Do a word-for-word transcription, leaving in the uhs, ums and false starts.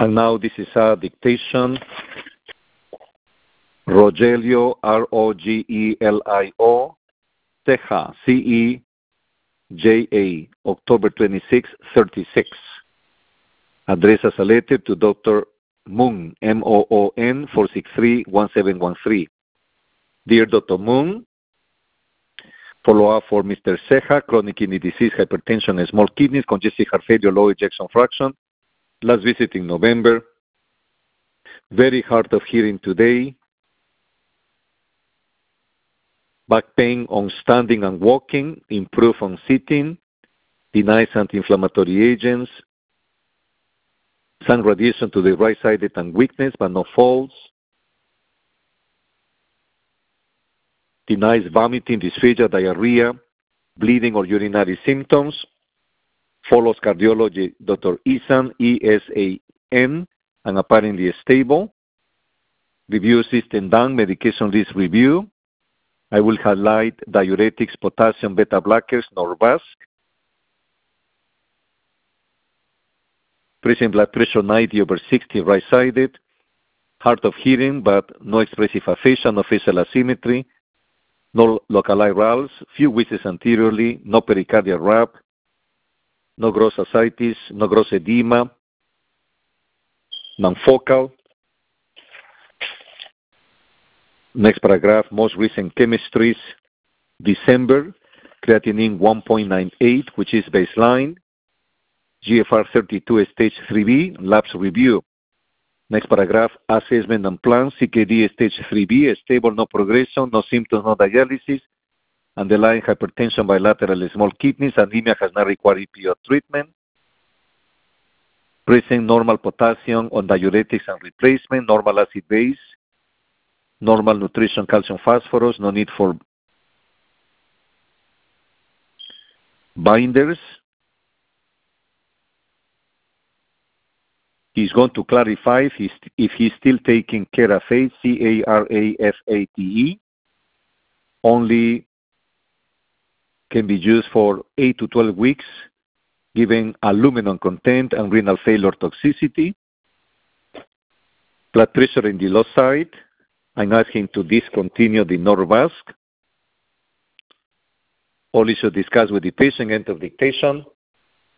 And now this is a dictation. Rogelio, R O G E L I O, Ceja, C E J A, October twenty-sixth, thirty-six. Address as a letter to Doctor Moon, M O O N, four six three, one seven one three. Dear Doctor Moon, follow-up for Mister Ceja, chronic kidney disease, hypertension, small kidneys, congestive heart failure, low ejection fraction. Last visit in November. Very hard of hearing today. Back pain on standing and walking, improve on sitting, denies anti-inflammatory agents, some radiation to the right-sided and weakness, but no falls, denies vomiting, dysphagia, diarrhea, bleeding or urinary symptoms, follows cardiology, Doctor Esan, E S A N, and apparently stable. Review system done, medication list review. I will highlight diuretics, potassium, beta blockers, Norvasc. Present blood pressure ninety over sixty, right-sided. Hard of hearing, but no expressive aphasia, no facial asymmetry, no localized rals, few wheezes anteriorly, no pericardial rap, no gross ascites, no gross edema, non-focal. Next paragraph, most recent chemistries, December, creatinine one point nine eight, which is baseline, G F R thirty-two, stage three B, labs review. Next paragraph, assessment and plan, C K D stage three B, stable, no progression, no symptoms, no dialysis, underlying hypertension, bilateral small kidneys, anemia has not required E P O treatment. Present normal potassium on diuretics and replacement, normal acid base, normal nutrition, calcium, phosphorus, no need for binders. He's going to clarify if he's, if he's still taking Carafate, C A R A F A T E, only can be used for eight to twelve weeks, given aluminum content and renal failure toxicity. Blood pressure in the low side. I'm asking to discontinue the Norvasc. All issues discussed with the patient, end of dictation.